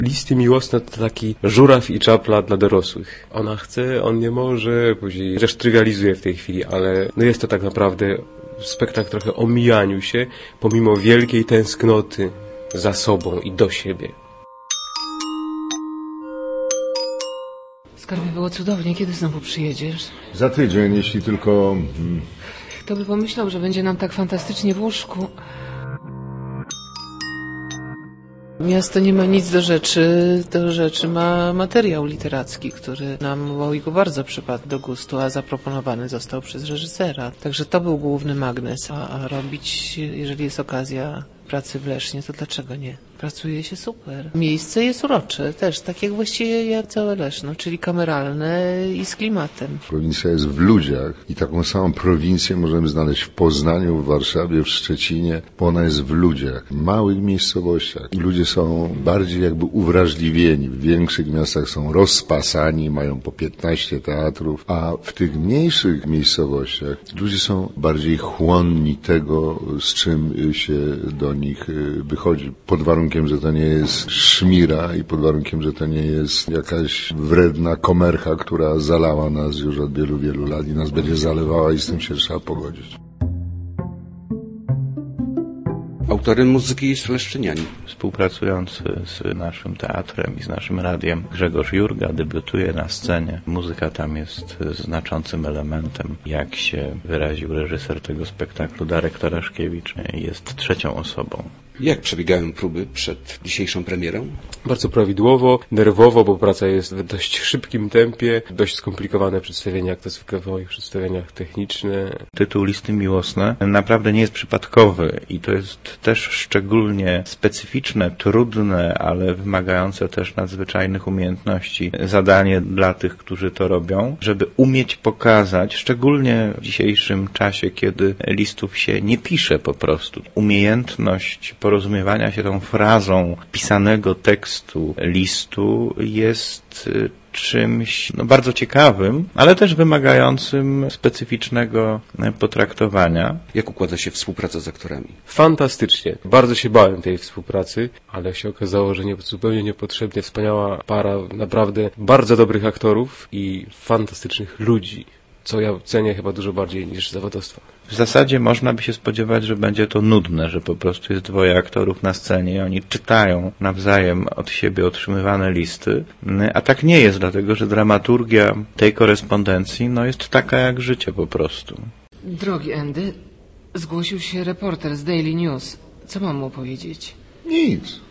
Listy miłosne to taki żuraw i czapla dla dorosłych. Ona chce, on nie może, później chociaż trywializuje w tej chwili, ale no jest to tak naprawdę spektakl trochę o mijaniu się, pomimo wielkiej tęsknoty za sobą i do siebie. Skarbie, było cudownie. Kiedy znowu przyjedziesz? Za tydzień, jeśli tylko... Kto by pomyślał, że będzie nam tak fantastycznie w łóżku? Miasto nie ma nic do rzeczy. Do rzeczy ma materiał literacki, który nam w Ojgu bardzo przypadł do gustu, a zaproponowany został przez reżysera. Także to był główny magnes. A robić, jeżeli jest okazja pracy w Lesznie, to dlaczego nie? Pracuje się super. Miejsce jest urocze też, tak jak właściwie jak całe Leszno, czyli kameralne i z klimatem. Prowincja jest w ludziach i taką samą prowincję możemy znaleźć w Poznaniu, w Warszawie, w Szczecinie, bo ona jest w ludziach, w małych miejscowościach. Ludzie są bardziej jakby uwrażliwieni. W większych miastach są rozpasani, mają po 15 teatrów, a w tych mniejszych miejscowościach ludzie są bardziej chłonni tego, z czym się do nich wychodzi. Pod warunkiem, że to nie jest szmira i pod warunkiem, że to nie jest jakaś wredna komercha, która zalała nas już od wielu, wielu lat i nas będzie zalewała i z tym się trzeba pogodzić. Autorem muzyki jest leszczynianin. Współpracujący z naszym teatrem i z naszym radiem Grzegorz Jurga debiutuje na scenie. Muzyka tam jest znaczącym elementem. Jak się wyraził reżyser tego spektaklu, Darek Taraszkiewicz, jest trzecią osobą. Jak przebiegają próby przed dzisiejszą premierą? Bardzo prawidłowo, nerwowo, bo praca jest w dość szybkim tempie, dość skomplikowane przedstawienia, jak to zwykle w moich przedstawieniach techniczne. Tytuł Listy miłosne naprawdę nie jest przypadkowy i to jest też szczególnie specyficzne, trudne, ale wymagające też nadzwyczajnych umiejętności zadanie dla tych, którzy to robią, żeby umieć pokazać, szczególnie w dzisiejszym czasie, kiedy listów się nie pisze po prostu. Umiejętność porozumiewania się tą frazą pisanego tekstu listu jest czymś bardzo ciekawym, ale też wymagającym specyficznego potraktowania. Jak układa się współpraca z aktorami? Fantastycznie. Bardzo się bałem tej współpracy, ale się okazało, że zupełnie niepotrzebnie. Wspaniała para naprawdę bardzo dobrych aktorów i fantastycznych ludzi, co ja cenię chyba dużo bardziej niż zawodowstwo. W zasadzie można by się spodziewać, że będzie to nudne, że po prostu jest dwoje aktorów na scenie i oni czytają nawzajem od siebie otrzymywane listy, a tak nie jest, dlatego że dramaturgia tej korespondencji jest taka jak życie po prostu. Drogi Andy, zgłosił się reporter z Daily News. Co mam mu powiedzieć? Nic.